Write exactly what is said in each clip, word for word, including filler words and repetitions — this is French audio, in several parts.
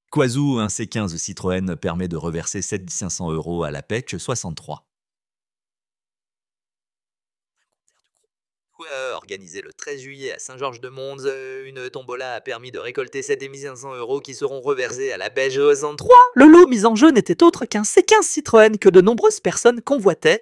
Quazoo, un C quinze Citroën permet de reverser sept mille cinq cents euros à la P E C soixante-trois. Ouais, organisé le treize juillet à Saint-Georges-de-Monze, heu, une tombola a permis de récolter sept mille cinq cents euros qui seront reversés à la P E C soixante-trois. Le lot mis en jeu n'était autre qu'un C quinze Citroën que de nombreuses personnes convoitaient.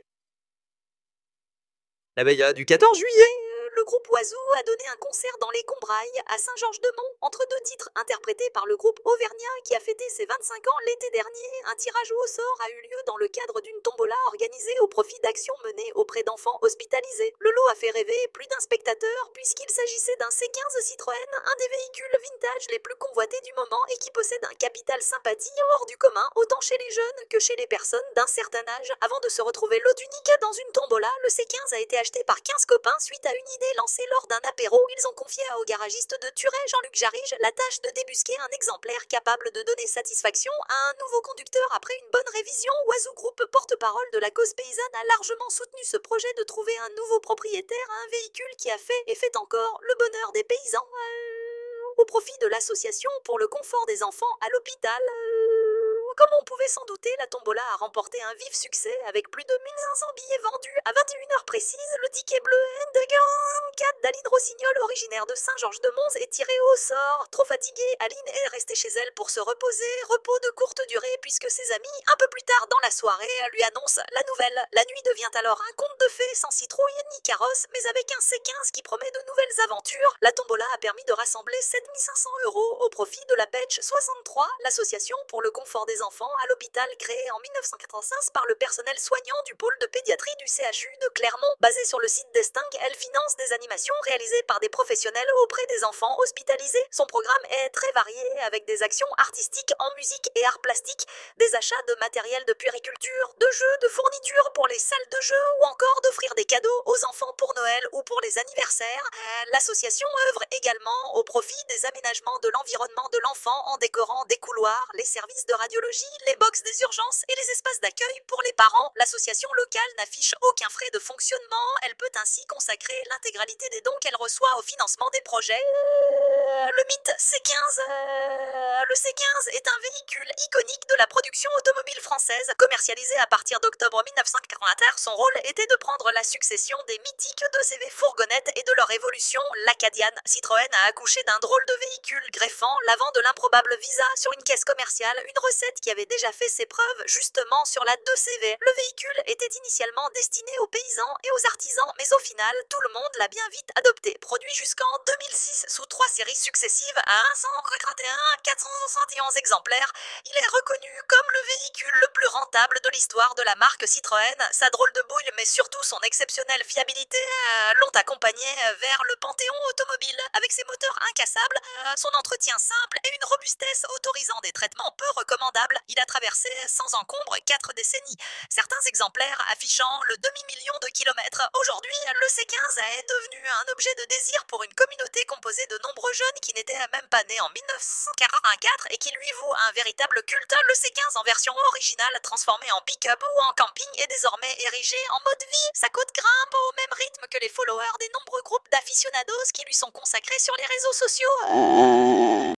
La veille euh, du quatorze juillet, euh, le groupe Oiseau a donné un concert dans les Combrailles à Saint-Georges-de-Mont, entre deux titres interprétés par le groupe Auvergnat qui a fêté ses vingt-cinq ans l'été dernier. Un tirage au sort a eu lieu dans le cadre d'une tombola organisée au profit d'actions menées auprès d'enfants hospitalisés. Le lot a fait rêver plus d'un spectateur puisqu'il s'agissait d'un C quinze Citroën, un des véhicules vintage les plus convoités du moment et qui possède un capital sympathie hors du commun, autant chez les jeunes que chez les personnes d'un certain âge. Avant de se retrouver lot unique dans une tombola, le C quinze a été acheté par quinze copains suite à une idée lancée lors d'un apéro. Ils ont confié au garagiste de Turet, Jean-Luc Jarige, la tâche de débusquer un exemplaire capable de donner satisfaction à un nouveau conducteur. Après une bonne révision, Oiseau Group, porte-parole de la cause paysanne, a largement soutenu ce projet de trouver un nouveau propriétaire à un véhicule qui a fait et fait encore le bonheur des paysans. Euh, au profit de l'association pour le confort des enfants à l'hôpital. Euh, comme on pouvait s'en douter, la tombola a remporté un vif succès avec plus de mille cinq cents billets vendus à vingt et une heures précises. Le ticket bleu N de quarante-quatre d'Aline Rossignol, originaire de Saint-Georges-de-Mons, est tiré au sort. Trop fatiguée, Aline est restée chez elle pour se reposer. Repos de courte durée puisque ses amis, un peu plus tard dans la soirée, lui annoncent la nouvelle. La nuit devient alors un conte de fées sans citrouille ni carrosse, mais avec un C quinze qui promet de nouvelles aventures. La tombola a permis de rassembler sept mille cinq cents euros au profit de la P E C soixante-trois, l'association pour le confort des enfants à l'hôpital créée en mille neuf cent quatre-vingt-quinze par le personnel soignant du pôle de pédiatrie du C H U de Clermont. Basée sur le site d'Estingue, elle finance des animations réalisées par des professionnels auprès des enfants hospitalisés. Son programme est très varié avec des actions artistiques en musique et arts plastiques, des achats de matériel de puériculture, de jeux, de fournitures pour les salles de jeu ou encore d'offrir des cadeaux aux enfants pour Noël ou pour les anniversaires. Euh, L'association œuvre également au profit des aménagements de l'environnement de l'enfant en décorant des couloirs, les services de radiologie, les box des urgences et les espaces d'accueil pour les parents. L'association locale n'affiche aucun frais de fonctionnement. Elle peut ainsi consacrer l'intégralité des dons qu'elle reçoit au financement des projets. Euh, le mythe C quinze. Euh, le C quinze est un véhicule iconique de la production automobile française. Commercialisé à partir d'octobre mille neuf cent quatre-vingt-un, son rôle était de prendre la succession des mythiques deux C V fourgonnettes et de leur évolution, l'Acadiane. Citroën a accouché d'un drôle de véhicule, greffant l'avant de l'improbable Visa sur une caisse commerciale, une recette qui avait déjà fait ses preuves justement sur la deux C V. Le véhicule était initialement destiné aux paysans et aux artisans, mais au final, tout le monde l'a bien vite adopté. Produit jusqu'en deux mille six sous trois séries successives à un cent quatre et un, quatre cent soixante et onze exemplaires, il est reconnu comme le véhicule le plus rentable de l'histoire de la marque Citroën. Sa drôle de bouille, mais surtout son exceptionnelle fiabilité, euh, l'ont accompagné vers le panthéon automobile. Avec ses moteurs incassables, euh, son entretien simple et une robustesse autorisant des traitements peu recommandables, il a traversé sans encombre quatre décennies. Certains exemplaires affichant le demi-million de kilomètres. Aujourd'hui, le C quinze est devenu un objet de désir pour une communauté composée de nombreux jeunes qui n'étaient même pas nés en mille neuf cent quatre-vingt-quatre et qui lui voue un véritable culte. Le C quinze en version originale, transformé en pick-up ou en camping, est désormais érigé en mode vie. Sa côte grimpe au même rythme que les followers des nombreux groupes d'aficionados qui lui sont consacrés sur les réseaux sociaux.